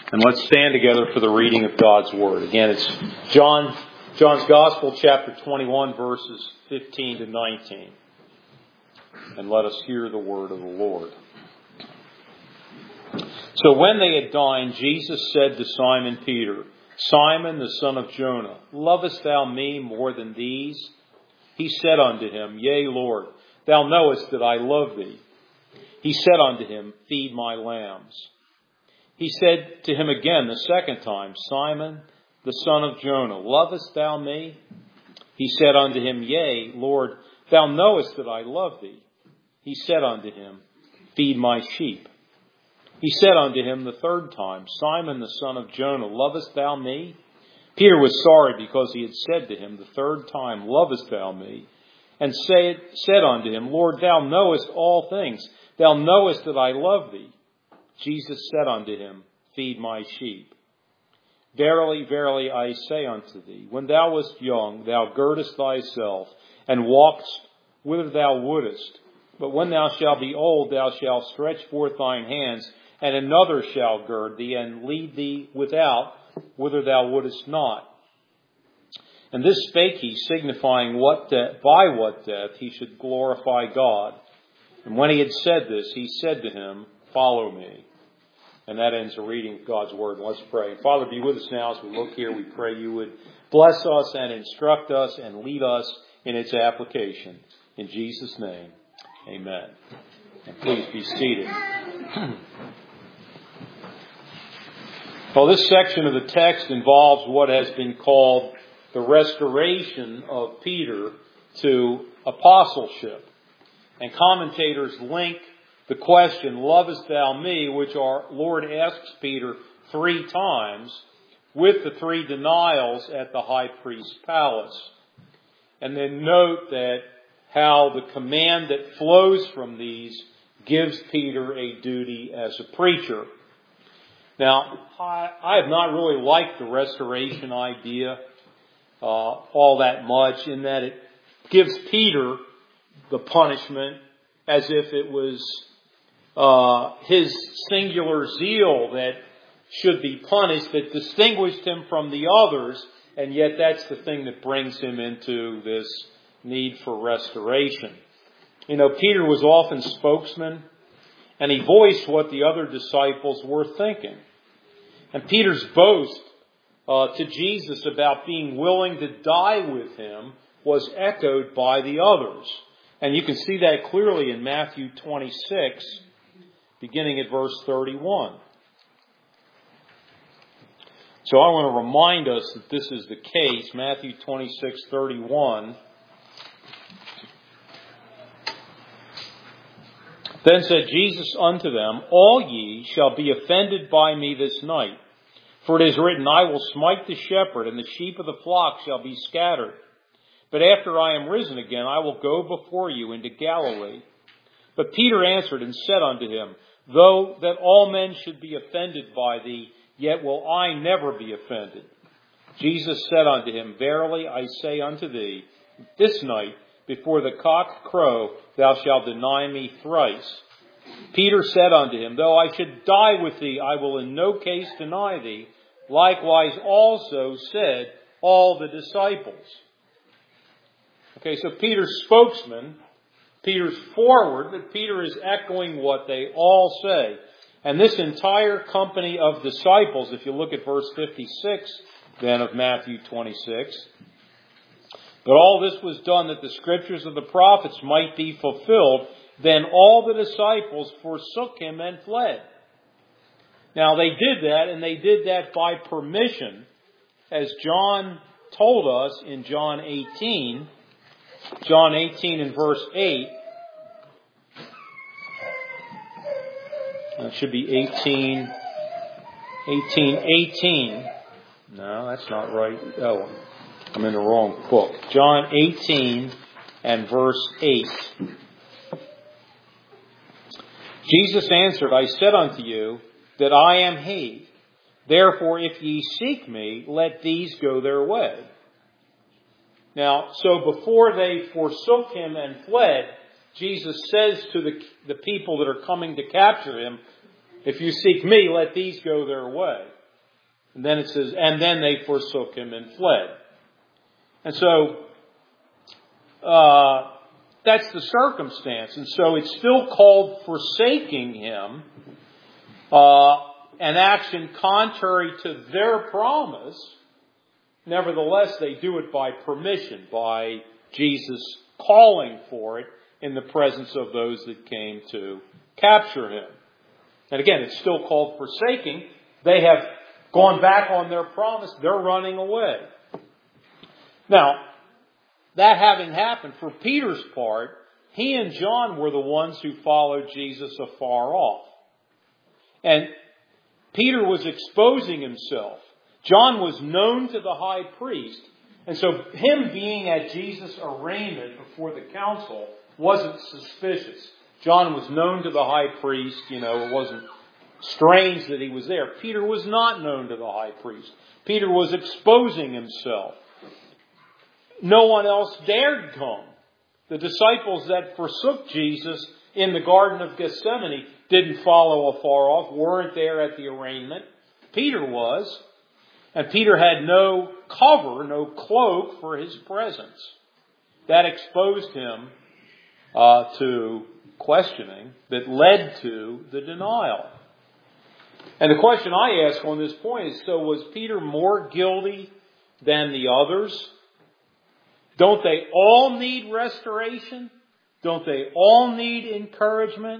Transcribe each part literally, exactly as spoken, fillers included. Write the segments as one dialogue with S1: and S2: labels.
S1: And let's stand together for the reading of God's Word. Again, it's John, John's Gospel, chapter twenty-one, verses fifteen to nineteen. And let us hear the word of the Lord. So when they had dined, Jesus said to Simon Peter, Simon, the son of Jonah, lovest thou me more than these? He said unto him, Yea, Lord, thou knowest that I love thee. He said unto him, Feed my lambs. He said to him again the second time, Simon, the son of Jonah, lovest thou me? He said unto him, Yea, Lord, thou knowest that I love thee. He said unto him, Feed my sheep. He said unto him the third time, Simon, the son of Jonah, lovest thou me? Peter was sorry because he had said to him the third time, Lovest thou me? And said, said unto him, Lord, thou knowest all things. Thou knowest that I love thee. Jesus said unto him, Feed my sheep. Verily, verily, I say unto thee, when thou wast young, thou girdest thyself, and walkest whither thou wouldest. But when thou shalt be old, thou shalt stretch forth thine hands, and another shall gird thee, and lead thee without, whither thou wouldest not. And this spake he, signifying what de- by what death he should glorify God. And when he had said this, he said to him, Follow me. And that ends the reading of God's Word. Let's pray. Father, be with us now as we look here. We pray you would bless us and instruct us and lead us in its application. In Jesus' name, amen. And please be seated. Well, this section of the text involves what has been called the restoration of Peter to apostleship. And commentators link the question, Lovest thou me, which our Lord asks Peter three times, with the three denials at the high priest's palace. And then note that how the command that flows from these gives Peter a duty as a preacher. Now, I, I have not really liked the restoration idea uh, all that much, in that it gives Peter the punishment as if it was uh, his singular zeal that should be punished, that distinguished him from the others, and yet that's the thing that brings him into this need for restoration. You know, Peter was often spokesman, and he voiced what the other disciples were thinking. And Peter's boast uh, to Jesus about being willing to die with him was echoed by the others. And you can see that clearly in Matthew twenty-six, beginning at verse thirty-one. So I want to remind us that this is the case. Matthew twenty-six, thirty-one. Then said Jesus unto them, All ye shall be offended by me this night. For it is written, I will smite the shepherd, and the sheep of the flock shall be scattered. But after I am risen again, I will go before you into Galilee. But Peter answered and said unto him, Though that all men should be offended by thee, yet will I never be offended. Jesus said unto him, Verily I say unto thee, this night, before the cock crow, thou shalt deny me thrice. Peter said unto him, Though I should die with thee, I will in no case deny thee. Likewise also said all the disciples. Okay, so Peter's spokesman, Peter's forward, but Peter is echoing what they all say. And this entire company of disciples, if you look at verse fifty-six then of Matthew twenty-six, but all this was done that the scriptures of the prophets might be fulfilled. Then all the disciples forsook him and fled. Now they did that, and they did that by permission, as John told us in John eighteen. John eighteen and verse eight. That should be eighteen, eighteen, eighteen. No, that's not right. Oh, I'm in the wrong book. John eighteen and verse eight. Jesus answered, I said unto you that I am he. Therefore, if ye seek me, let these go their way. Now, so before they forsook him and fled, Jesus says to the, the people that are coming to capture him, if you seek me, let these go their way. And then it says, and then they forsook him and fled. And so, uh, that's the circumstance. And so it's still called forsaking him, uh, an action contrary to their promise. Nevertheless, they do it by permission, by Jesus calling for it in the presence of those that came to capture him. And again, it's still called forsaking. They have gone back on their promise. They're running away. Now, that having happened, for Peter's part, he and John were the ones who followed Jesus afar off. And Peter was exposing himself. John was known to the high priest. And so him being at Jesus' arraignment before the council wasn't suspicious. John was known to the high priest. You know, it wasn't strange that he was there. Peter was not known to the high priest. Peter was exposing himself. No one else dared come. The disciples that forsook Jesus in the Garden of Gethsemane didn't follow afar off, weren't there at the arraignment. Peter was. And Peter had no cover, no cloak for his presence. That exposed him uh, to questioning that led to the denial. And the question I ask on this point is, so was Peter more guilty than the others? Don't they all need restoration? Don't they all need encouragement?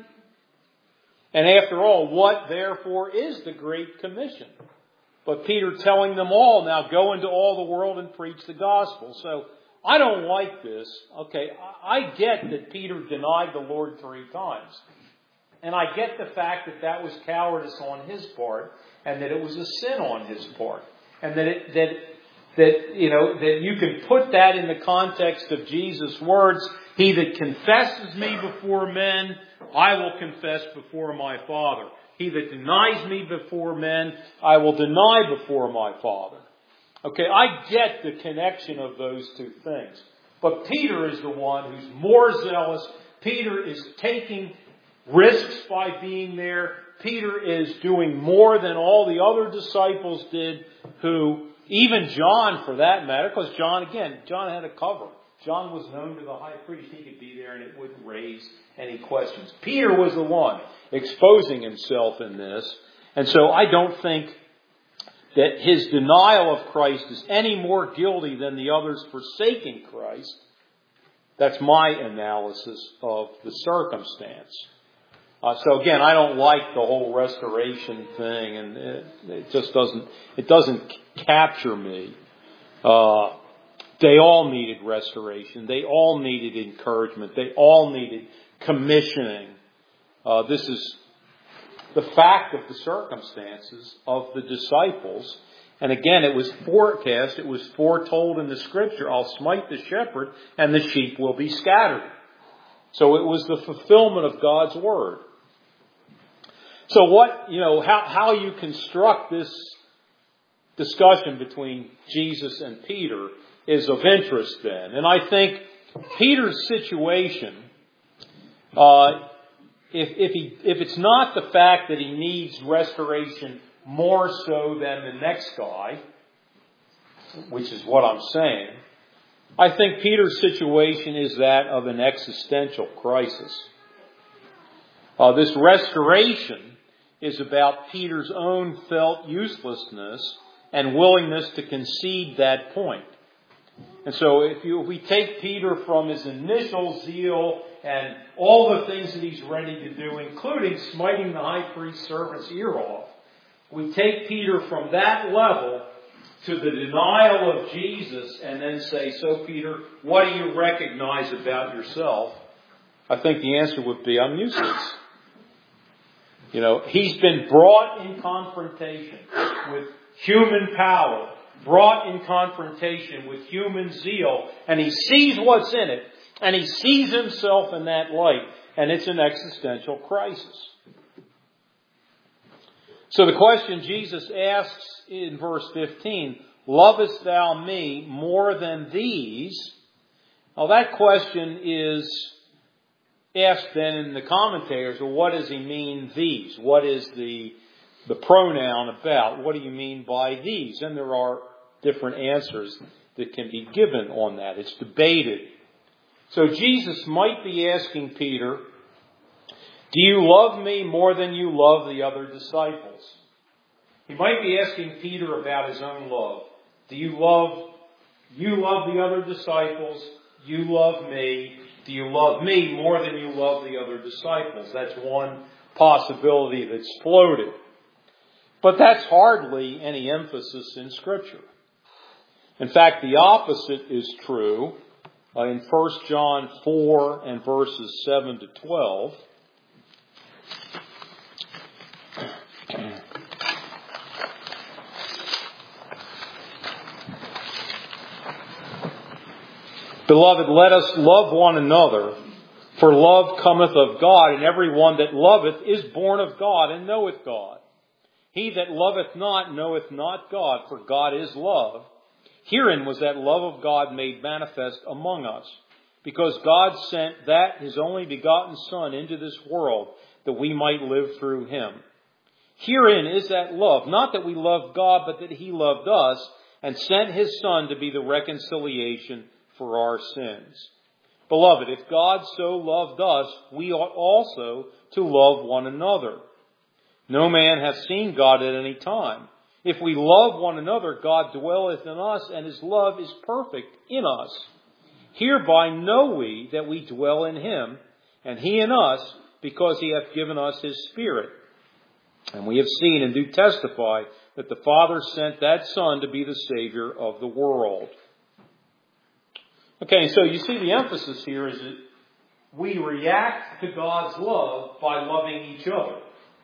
S1: And after all, what therefore is the Great Commission? But Peter telling them all, now go into all the world and preach the gospel. So I don't like this. Okay, I get that Peter denied the Lord three times. And I get the fact that that was cowardice on his part and that it was a sin on his part. And that it, that, that, you know, that you can put that in the context of Jesus' words, he that confesses me before men, I will confess before my Father. He that denies me before men, I will deny before my Father. Okay, I get the connection of those two things. But Peter is the one who's more zealous. Peter is taking risks by being there. Peter is doing more than all the other disciples did, who, even John for that matter, because John, again, John had a cover. John was known to the high priest. He could be there and it wouldn't raise any questions. Peter was the one exposing himself in this. And so I don't think that his denial of Christ is any more guilty than the others forsaking Christ. That's my analysis of the circumstance. Uh, so again, I don't like the whole restoration thing, and it, it just doesn't, it doesn't capture me. Uh, They all needed restoration. They all needed encouragement. They all needed commissioning. Uh, this is the fact of the circumstances of the disciples. And again, it was forecast, it was foretold in the Scripture, I'll smite the shepherd and the sheep will be scattered. So it was the fulfillment of God's Word. So what, you know, how, how you construct this discussion between Jesus and Peter is of interest then. And I think Peter's situation, uh, if, if he, if it's not the fact that he needs restoration more so than the next guy, which is what I'm saying, I think Peter's situation is that of an existential crisis. Uh, this restoration is about Peter's own felt uselessness and willingness to concede that point. And so if, you, if we take Peter from his initial zeal and all the things that he's ready to do, including smiting the high priest's servant's ear off, we take Peter from that level to the denial of Jesus and then say, so Peter, what do you recognize about yourself? I think the answer would be, I'm useless. You know, he's been brought in confrontation with human power, brought in confrontation with human zeal, and he sees what's in it, and he sees himself in that light, and it's an existential crisis. So the question Jesus asks in verse fifteen, lovest thou me more than these? Now that question is asked then in the commentators, well, what does he mean these? What is the the pronoun about. What do you mean by these? And there are different answers that can be given on that. It's debated. So Jesus might be asking Peter, do you love me more than you love the other disciples? He might be asking Peter about his own love. Do you love, you love the other disciples? You love me. Do you love me more than you love the other disciples? That's one possibility that's floated. But that's hardly any emphasis in Scripture. In fact, the opposite is true uh, in First John four and verses seven to twelve. Beloved, let us love one another, for love cometh of God, and every one that loveth is born of God, and knoweth God. He that loveth not knoweth not God, for God is love. Herein was that love of God made manifest among us, because God sent that His only begotten Son into this world, that we might live through Him. Herein is that love, not that we loved God, but that He loved us, and sent His Son to be the reconciliation for our sins. Beloved, if God so loved us, we ought also to love one another. No man hath seen God at any time. If we love one another, God dwelleth in us, and His love is perfect in us. Hereby know we that we dwell in Him, and He in us, because He hath given us His Spirit. And we have seen and do testify that the Father sent that Son to be the Savior of the world. Okay, so you see the emphasis here is that we react to God's love by loving each other.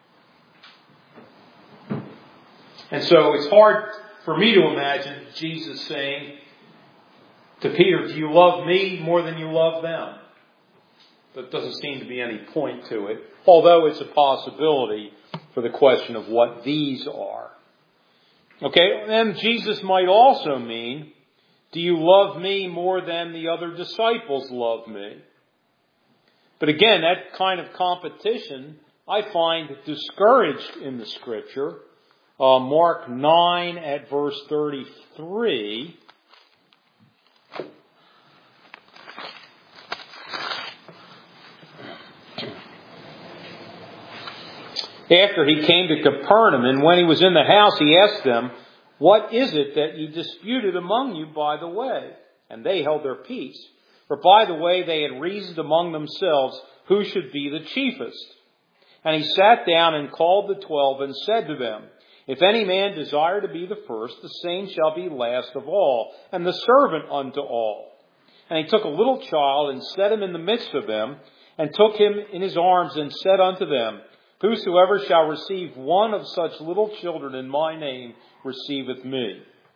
S1: And so it's hard for me to imagine Jesus saying to Peter, do you love me more than you love them? There doesn't seem to be any point to it, although it's a possibility for the question of what these are. Okay, and Jesus might also mean, do you love me more than the other disciples love me? But again, that kind of competition I find discouraged in the Scripture. Uh, Mark nine at verse thirty-three. After he came to Capernaum, and when he was in the house, he asked them, what is it that you disputed among you by the way? And they held their peace. For by the way they had reasoned among themselves who should be the chiefest. And he sat down and called the twelve and said to them, if any man desire to be the first, the same shall be last of all, and the servant unto all. And he took a little child and set him in the midst of them, and took him in his arms and said unto them, whosoever shall receive one of such little children in my name receiveth me.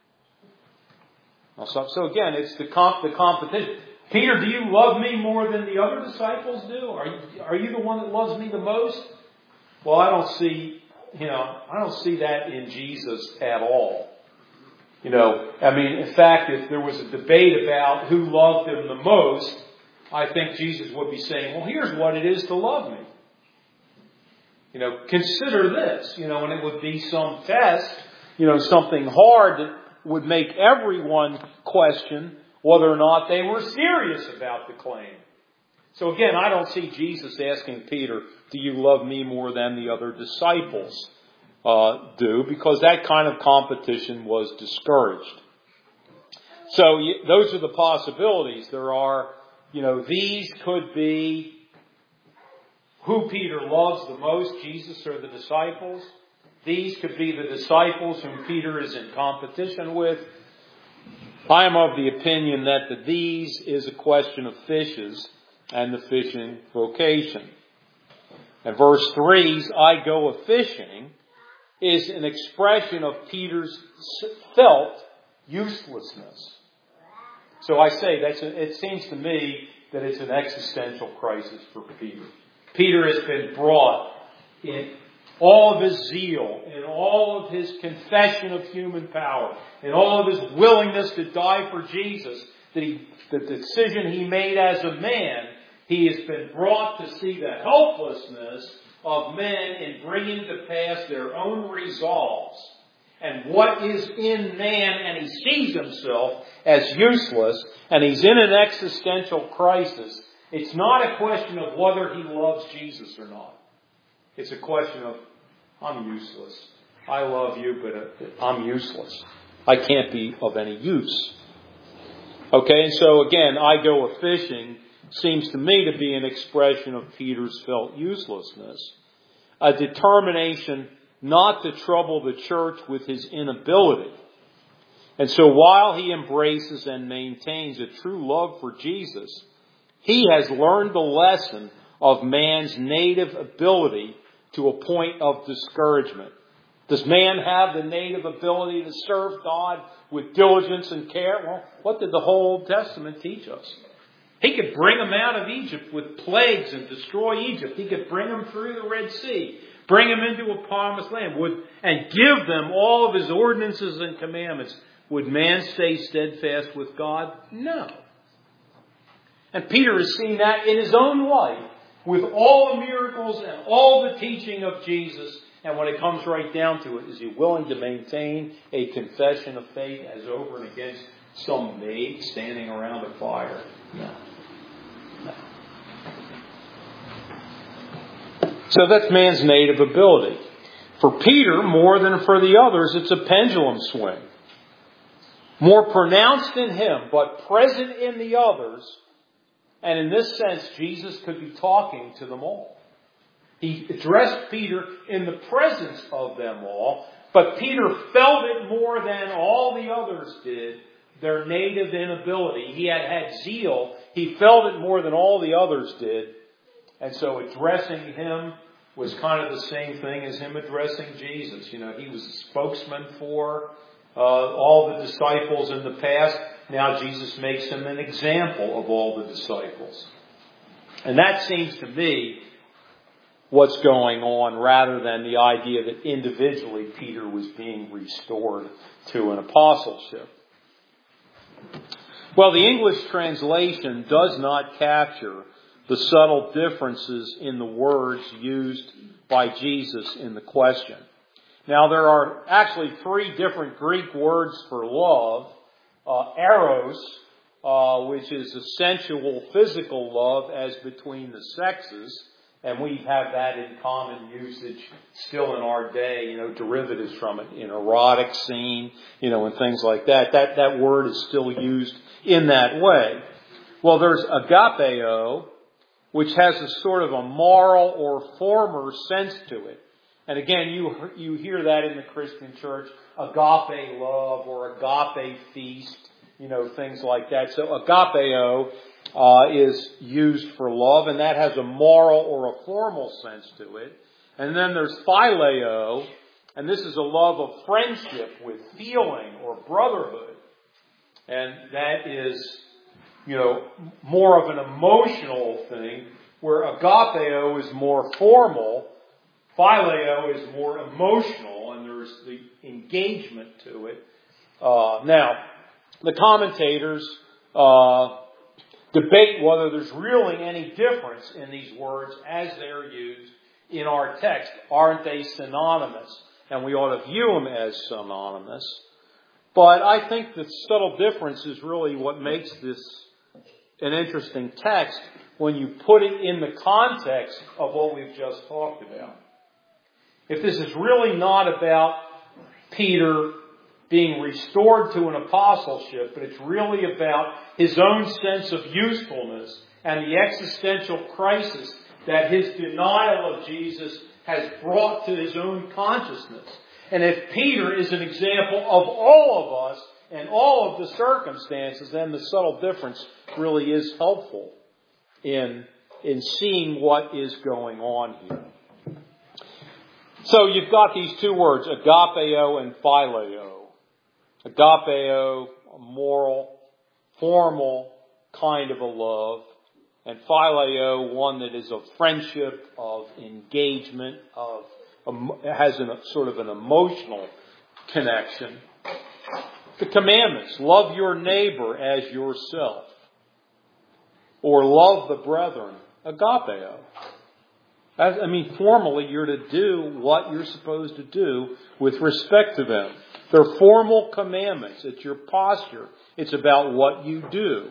S1: So, so again, it's the, comp, the competition. Peter, do you love me more than the other disciples do? Are you, are you the one that loves me the most? Well, I don't see, you know, I don't see that in Jesus at all. You know, I mean, in fact, if there was a debate about who loved him the most, I think Jesus would be saying, well, here's what it is to love me. You know, consider this, you know, and it would be some test, you know, something hard that would make everyone question whether or not they were serious about the claim. So again, I don't see Jesus asking Peter, do you love me more than the other disciples uh, do? Because that kind of competition was discouraged. So those are the possibilities. There are, you know, these could be who Peter loves the most, Jesus or the disciples. These could be the disciples whom Peter is in competition with. I am of the opinion that the these is a question of fishes and the fishing vocation. And verse three's I go a-fishing is an expression of Peter's felt uselessness. So I say, that's a, it seems to me that it's an existential crisis for Peter. Peter has been brought in all of his zeal, in all of his confession of human power, in all of his willingness to die for Jesus, that he, the decision he made as a man, he has been brought to see the helplessness of men in bringing to pass their own resolves and what is in man, and he sees himself as useless, and he's in an existential crisis, it's not a question of whether he loves Jesus or not. It's a question of, I'm useless. I love you, but I'm useless. I can't be of any use. Okay, and so again, I go a-fishing seems to me to be an expression of Peter's felt uselessness. A determination not to trouble the church with his inability. And so while he embraces and maintains a true love for Jesus, he has learned the lesson of man's native ability to a point of discouragement. Does man have the native ability to serve God with diligence and care? Well, what did the whole Old Testament teach us? He could bring them out of Egypt with plagues and destroy Egypt. He could bring them through the Red Sea, bring them into a promised land, would, and give them all of his ordinances and commandments. Would man stay steadfast with God? No. And Peter has seen that in his own life with all the miracles and all the teaching of Jesus. And when it comes right down to it, is he willing to maintain a confession of faith as over and against some maid standing around a fire? No. No. So that's man's native ability. For Peter, more than for the others, it's a pendulum swing. More pronounced in him, but present in the others. And in this sense, Jesus could be talking to them all. He addressed Peter in the presence of them all, but Peter felt it more than all the others did, their native inability. He had had zeal. He felt it more than all the others did. And so addressing him was kind of the same thing as him addressing Jesus. You know, he was a spokesman for uh, all the disciples in the past. Now Jesus makes him an example of all the disciples. And that seems to me what's going on, rather than the idea that individually Peter was being restored to an apostleship. Well, the English translation does not capture the subtle differences in the words used by Jesus in the question. Now, there are actually three different Greek words for love. Uh, eros, uh, which is a sensual, physical love as between the sexes. And we have that in common usage still in our day, you know, derivatives from it, in erotic scene, you know, and things like that. That, that word is still used in that way. Well, there's agapeo, which has a sort of a moral or former sense to it. And again, you, you hear that in the Christian church, agape love or agape feast, you know, things like that. So agapeo Uh, is used for love, and that has a moral or a formal sense to it. And then there's phileo, and this is a love of friendship with feeling or brotherhood. And that is, you know, more of an emotional thing, where agapeo is more formal, phileo is more emotional, and there's the engagement to it. Uh, now, the commentators uh debate whether there's really any difference in these words as they're used in our text. Aren't they synonymous? And we ought to view them as synonymous. But I think the subtle difference is really what makes this an interesting text when you put it in the context of what we've just talked about. If this is really not about Peter being restored to an apostleship, but it's really about his own sense of usefulness and the existential crisis that his denial of Jesus has brought to his own consciousness. And if Peter is an example of all of us and all of the circumstances, then the subtle difference really is helpful in, in seeing what is going on here. So you've got these two words, agapeo and phileo. Agapeo, a moral, formal kind of a love. And phileo, one that is of friendship, of engagement, of um, has a sort of an emotional connection. The commandments, love your neighbor as yourself. Or love the brethren, agapeo. As, I mean, formally, you're to do what you're supposed to do with respect to them. They're formal commandments. It's your posture. It's about what you do.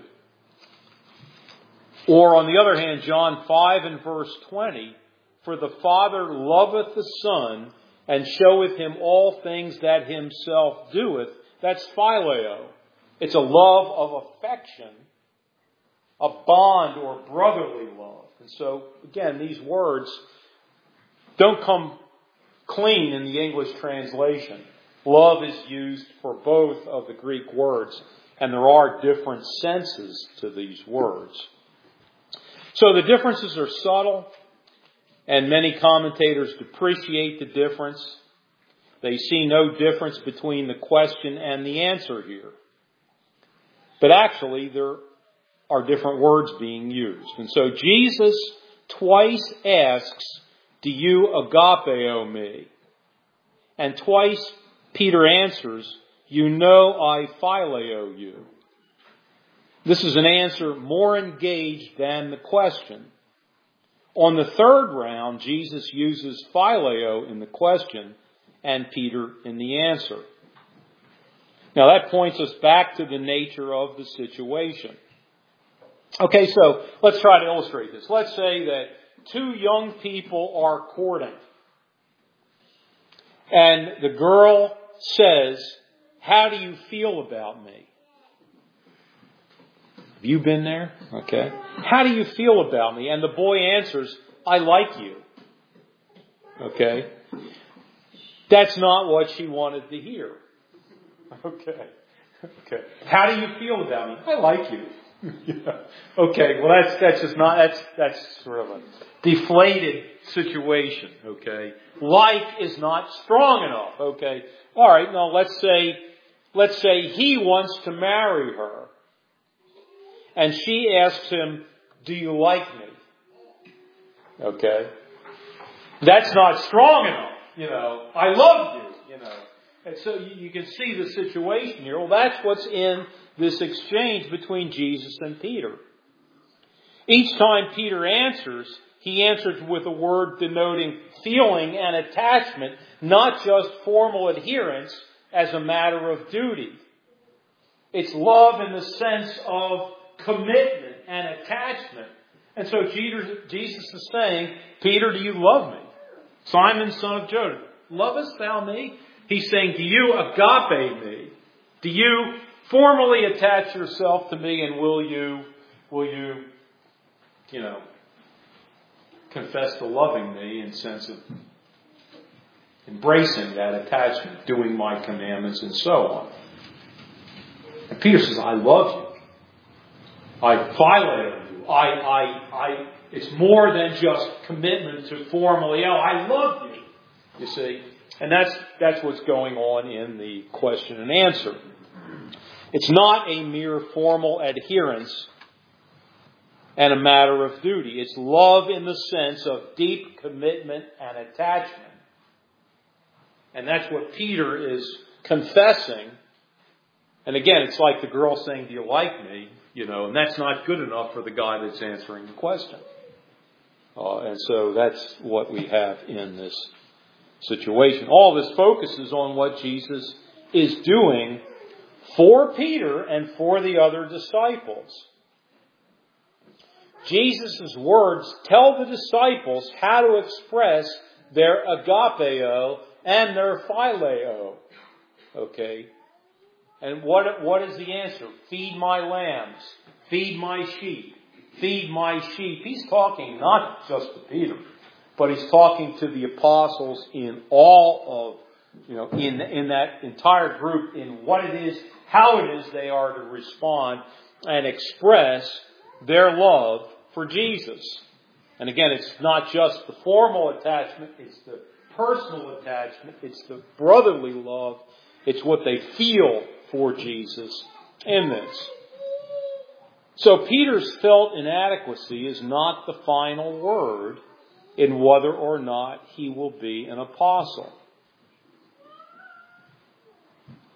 S1: Or, on the other hand, John five and verse twenty, for the Father loveth the Son, and showeth him all things that himself doeth. That's phileo. It's a love of affection, a bond or brotherly love. And so, again, these words don't come clean in the English translation. Love is used for both of the Greek words, and there are different senses to these words. So the differences are subtle, and many commentators depreciate the difference. They see no difference between the question and the answer here. But actually, there are different words being used. And so Jesus twice asks, do you agapeo me? And twice Peter answers, you know I phileo you. This is an answer more engaged than the question. On the third round, Jesus uses phileo in the question and Peter in the answer. Now that points us back to the nature of the situation. Okay, so let's try to illustrate this. Let's say that two young people are courting. And the girl says, how do you feel about me? Have you been there? Okay. How do you feel about me? And the boy answers, I like you. Okay. That's not what she wanted to hear. Okay. Okay. How do you feel about me? I like you. Yeah. Okay. Well, that's that's just not that's that's sort of a deflated situation. Okay. Like is not strong enough. Okay. All right. Now let's say let's say he wants to marry her, and she asks him, "Do you like me?" Okay. That's not strong enough. You know, I love you. You know. And so you can see the situation here. Well, that's what's in this exchange between Jesus and Peter. Each time Peter answers, he answers with a word denoting feeling and attachment, not just formal adherence as a matter of duty. It's love in the sense of commitment and attachment. And so Jesus is saying, Peter, do you love me? Simon, son of Jonah, lovest thou me? He's saying, do you agape me? Do you formally attach yourself to me, and will you, will you, you know, confess to loving me in sense of embracing that attachment, doing my commandments, and so on? And Peter says, I love you. I phileo you. I, I, I, it's more than just commitment to formally, oh, I love you. You see? And that's that's what's going on in the question and answer. It's not a mere formal adherence and a matter of duty. It's love in the sense of deep commitment and attachment. And that's what Peter is confessing. And again, it's like the girl saying, do you like me? You know, and that's not good enough for the guy that's answering the question. Uh, and so that's what we have in this situation. All this focuses on what Jesus is doing for Peter and for the other disciples. Jesus' words tell the disciples how to express their agapeo and their phileo. Okay? And what, what is the answer? Feed my lambs. Feed my sheep. Feed my sheep. He's talking not just to Peter, but he's talking to the apostles in all of, you know, in, in that entire group, in what it is, how it is they are to respond and express their love for Jesus. And again, it's not just the formal attachment, it's the personal attachment, it's the brotherly love, it's what they feel for Jesus in this. So Peter's felt inadequacy is not the final word in whether or not he will be an apostle.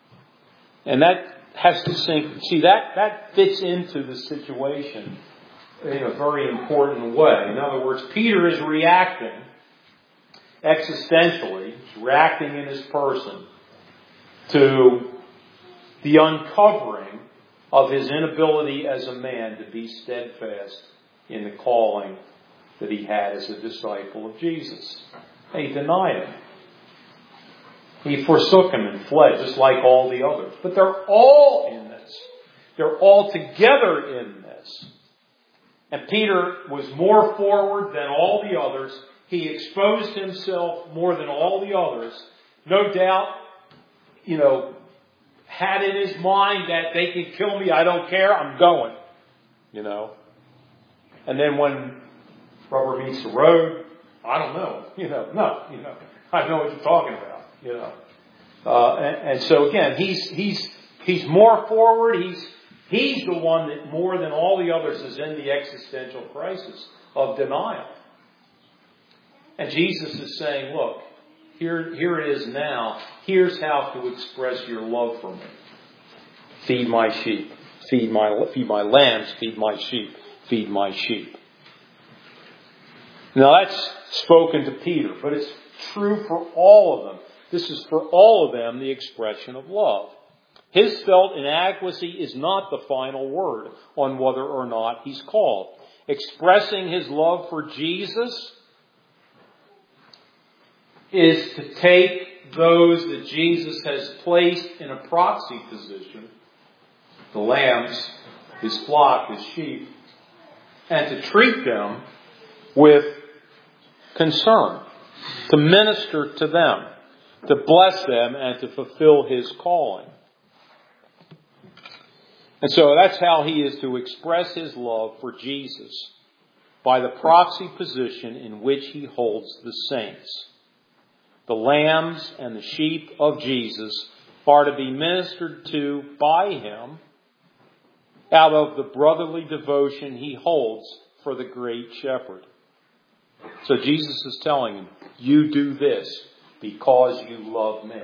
S1: And that has to sink. See, that, that fits into the situation in a very important way. In other words, Peter is reacting existentially, he's reacting in his person to the uncovering of his inability as a man to be steadfast in the calling that he had as a disciple of Jesus. He denied him. He forsook him and fled, just like all the others. But they're all in this. They're all together in this. And Peter was more forward than all the others. He exposed himself more than all the others. No doubt, you know, had in his mind that they can kill me, I don't care, I'm going. You know. And then when rubber meets the road, I don't know. You know, no, you know, I know what you're talking about. You know, uh, and, and so again, he's he's he's more forward. He's he's the one that more than all the others is in the existential crisis of denial. And Jesus is saying, "Look, here here it is now. Here's how to express your love for me. Feed my sheep. Feed my feed my lambs. Feed my sheep. Feed my sheep." Now that's spoken to Peter, but it's true for all of them. This is for all of them the expression of love. His felt inadequacy is not the final word on whether or not he's called. Expressing his love for Jesus is to take those that Jesus has placed in a proxy position, the lambs, his flock, his sheep, and to treat them with concern, to minister to them, to bless them, and to fulfill his calling. And so that's how he is to express his love for Jesus, by the proxy position in which he holds the saints. The lambs and the sheep of Jesus are to be ministered to by him out of the brotherly devotion he holds for the great shepherd. So Jesus is telling him, you do this because you love me.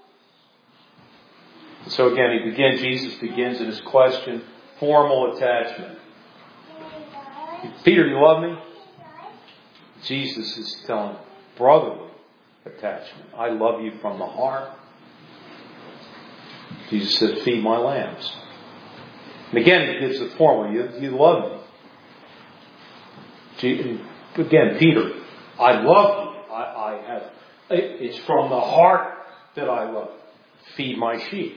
S1: So again, he begins, Jesus begins in his question, formal attachment. Peter, you love me? Jesus is telling brotherly attachment. I love you from the heart. Jesus said, feed my lambs. And again, he gives the formula. You, you love me. Again, Peter, I love you. I, I have. It's from the heart that I love. Feed my sheep.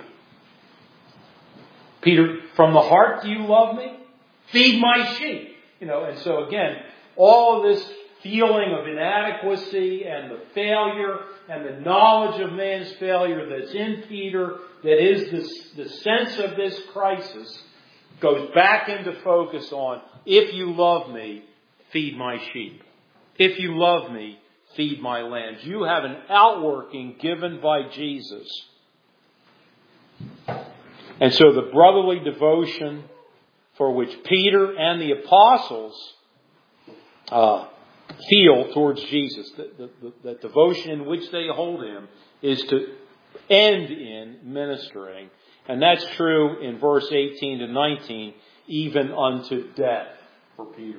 S1: Peter, from the heart do you love me? Feed my sheep. You know, and so again, all of this feeling of inadequacy and the failure and the knowledge of man's failure that's in Peter, that is the, the sense of this crisis, goes back into focus on, if you love me, feed my sheep. If you love me, feed my lambs. You have an outworking given by Jesus. And so the brotherly devotion for which Peter and the apostles uh, feel towards Jesus, the, the, the, the devotion in which they hold him, is to end in ministering. And that's true in verse eighteen to nineteen, even unto death for Peter.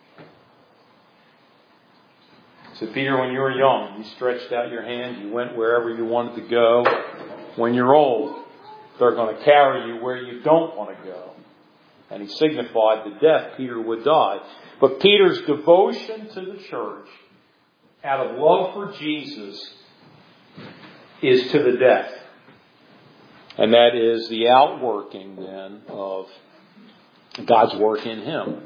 S1: So Peter, when you were young, you stretched out your hand, you went wherever you wanted to go. When you're old, they're going to carry you where you don't want to go. And he signified the death Peter would die. But Peter's devotion to the church, out of love for Jesus, is to the death. And that is the outworking then of God's work in him.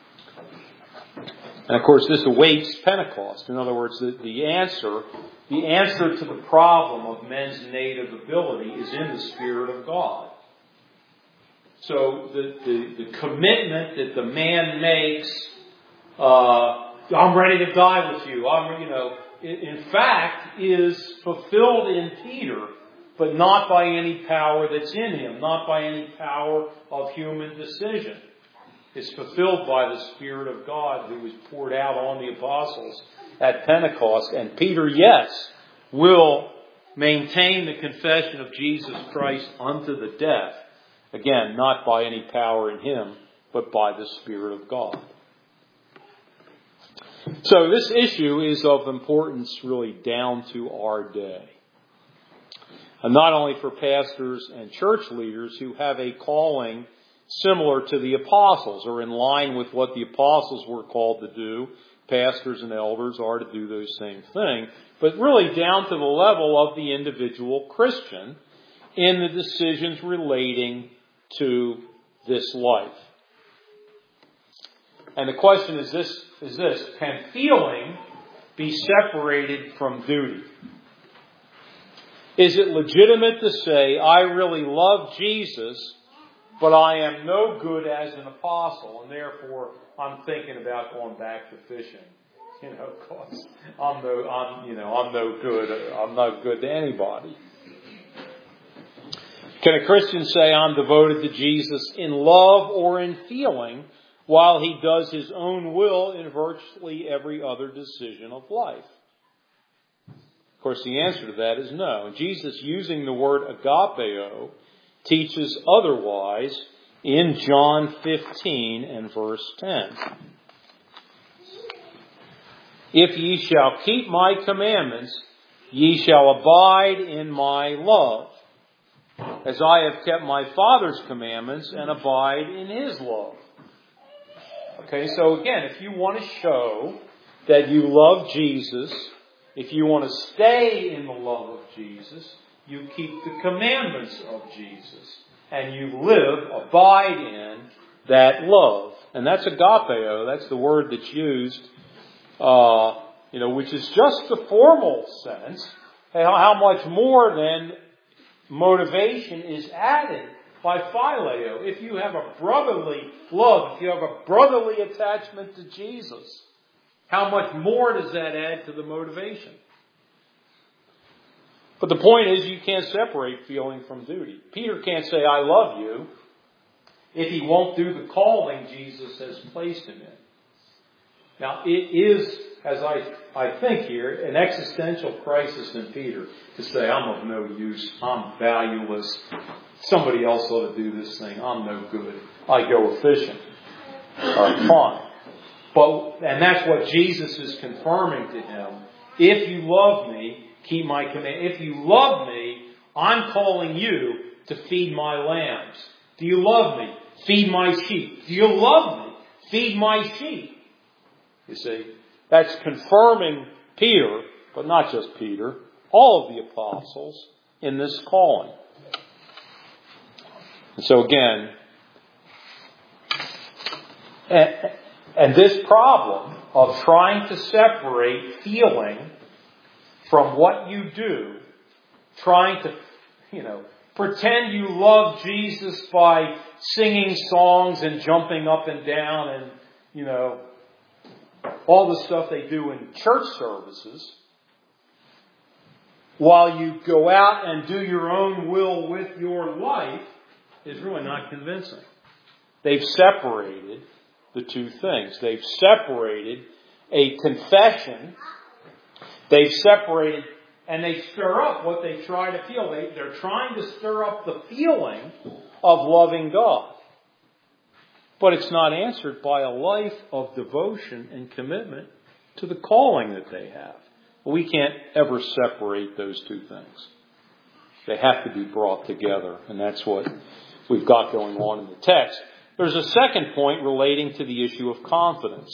S1: And of course this awaits Pentecost. In other words, the, the answer, the answer to the problem of men's native ability is in the Spirit of God. So the, the, the commitment that the man makes, uh, I'm ready to die with you. I'm, you know, in fact, is fulfilled in Peter, but not by any power that's in him, not by any power of human decision. It's fulfilled by the Spirit of God who was poured out on the apostles at Pentecost. And Peter, yes, will maintain the confession of Jesus Christ unto the death. Again, not by any power in him, but by the Spirit of God. So this issue is of importance really down to our day. And not only for pastors and church leaders who have a calling similar to the apostles, or in line with what the apostles were called to do. Pastors and elders are to do those same things. But really down to the level of the individual Christian in the decisions relating to this life. And the question is this, is this, can feeling be separated from duty? Is it legitimate to say, I really love Jesus, but I am no good as an apostle, and therefore I'm thinking about going back to fishing? You know, cause I'm no, I'm, you know, I'm no good. I'm not good to anybody. Can a Christian say, I'm devoted to Jesus in love or in feeling, while he does his own will in virtually every other decision of life? Of course, the answer to that is no. And Jesus, using the word agapeo, teaches otherwise in John fifteen and verse ten. If ye shall keep my commandments, ye shall abide in my love, as I have kept my Father's commandments and abide in his love. Okay, so again, if you want to show that you love Jesus, if you want to stay in the love of Jesus, you keep the commandments of Jesus. And you live, abide in that love. And that's agapeo. That's the word that's used, uh, you know, which is just the formal sense. How, how much more then motivation is added by phileo. If you have a brotherly love, if you have a brotherly attachment to Jesus, how much more does that add to the motivation? But the point is, you can't separate feeling from duty. Peter can't say, I love you, if he won't do the calling Jesus has placed him in. Now, it is, as I, I think here, an existential crisis in Peter to say, I'm of no use, I'm valueless, somebody else ought to do this thing, I'm no good, I go fishing. Or fine. But, and that's what Jesus is confirming to him. If you love me, keep my command. If you love me, I'm calling you to feed my lambs. Do you love me? Feed my sheep. Do you love me? Feed my sheep. You see, that's confirming Peter, but not just Peter, all of the apostles in this calling. And so again, and, and this problem of trying to separate feeling from what you do, trying to, you know, pretend you love Jesus by singing songs and jumping up and down and, you know, all the stuff they do in church services, while you go out and do your own will with your life, is really not convincing. They've separated the two things. They've separated a confession. They've separated, and they stir up what they try to feel. They, they're trying to stir up the feeling of loving God. But it's not answered by a life of devotion and commitment to the calling that they have. We can't ever separate those two things. They have to be brought together, and that's what we've got going on in the text. There's a second point relating to the issue of confidence.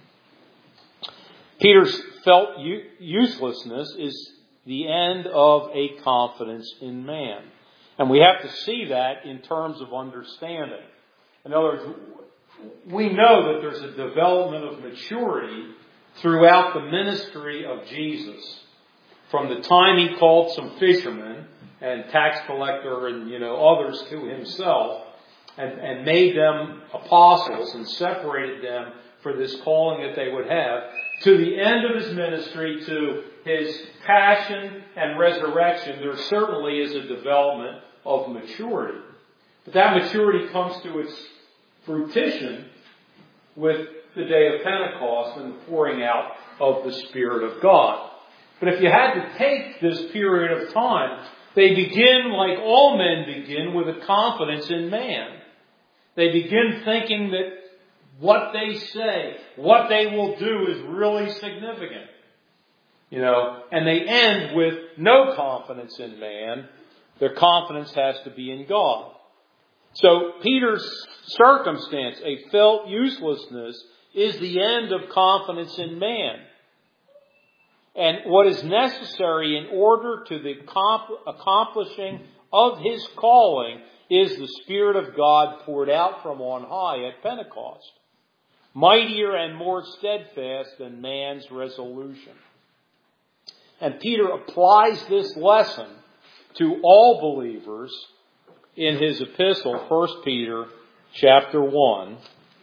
S1: Peter's felt uselessness is the end of a confidence in man. And we have to see that in terms of understanding. In other words, we know that there's a development of maturity throughout the ministry of Jesus. From the time he called some fishermen and tax collector and, you know, others to himself and, and made them apostles and separated them for this calling that they would have, to the end of his ministry, to his passion and resurrection, there certainly is a development of maturity. But that maturity comes to its fruition with the day of Pentecost and the pouring out of the Spirit of God. But if you had to take this period of time, they begin, like all men begin, with a confidence in man. They begin thinking that what they say, what they will do is really significant. You know, and they end with no confidence in man. Their confidence has to be in God. So Peter's circumstance, a felt uselessness, is the end of confidence in man. And what is necessary in order to the accomplishing of his calling is the Spirit of God poured out from on high at Pentecost, mightier and more steadfast than man's resolution. And Peter applies this lesson to all believers in his epistle, First Peter chapter one.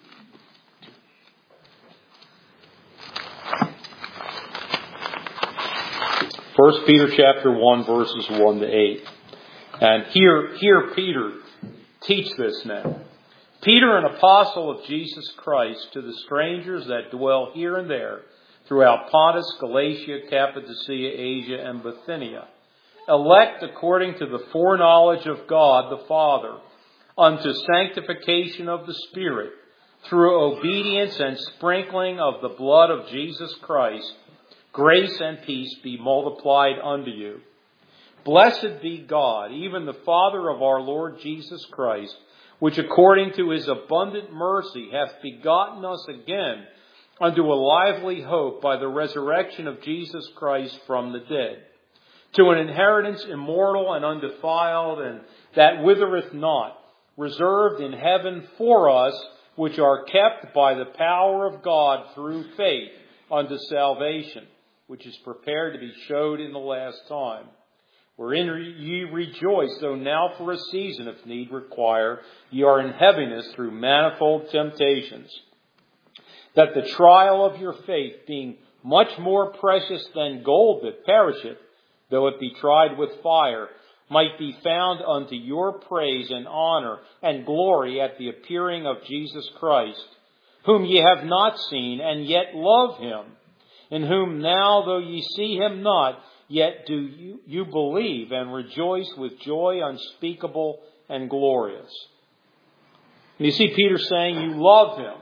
S1: First Peter chapter one, verses one to eight. And here, here Peter teach this now. Peter, an apostle of Jesus Christ, to the strangers that dwell here and there, throughout Pontus, Galatia, Cappadocia, Asia, and Bithynia, elect according to the foreknowledge of God the Father, unto sanctification of the Spirit, through obedience and sprinkling of the blood of Jesus Christ, grace and peace be multiplied unto you. Blessed be God, even the Father of our Lord Jesus Christ, which according to his abundant mercy hath begotten us again unto a lively hope by the resurrection of Jesus Christ from the dead, to an inheritance immortal and undefiled, and that withereth not, reserved in heaven for us, which are kept by the power of God through faith unto salvation, which is prepared to be showed in the last time. Wherein ye rejoice, though now for a season, if need require, ye are in heaviness through manifold temptations, that the trial of your faith, being much more precious than gold that perisheth, though it be tried with fire, might be found unto your praise and honor and glory at the appearing of Jesus Christ, whom ye have not seen, and yet love him, in whom now, though ye see him not, yet do you, you believe and rejoice with joy unspeakable and glorious. And you see Peter saying you love him,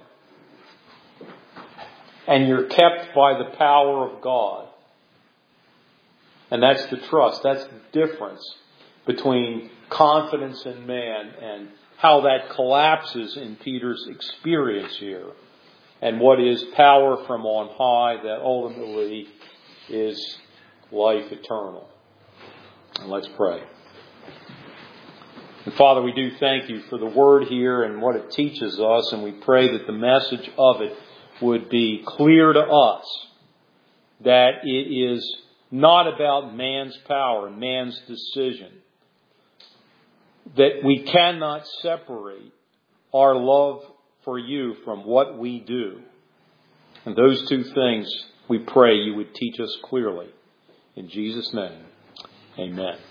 S1: and you're kept by the power of God. And that's the trust. That's the difference between confidence in man and how that collapses in Peter's experience here, and what is power from on high that ultimately is life eternal. And let's pray. And Father, we do thank you for the word here and what it teaches us, and we pray that the message of it would be clear to us, that it is not about man's power, man's decision, that we cannot separate our love for you from what we do. And those two things we pray you would teach us clearly. In Jesus' name, amen.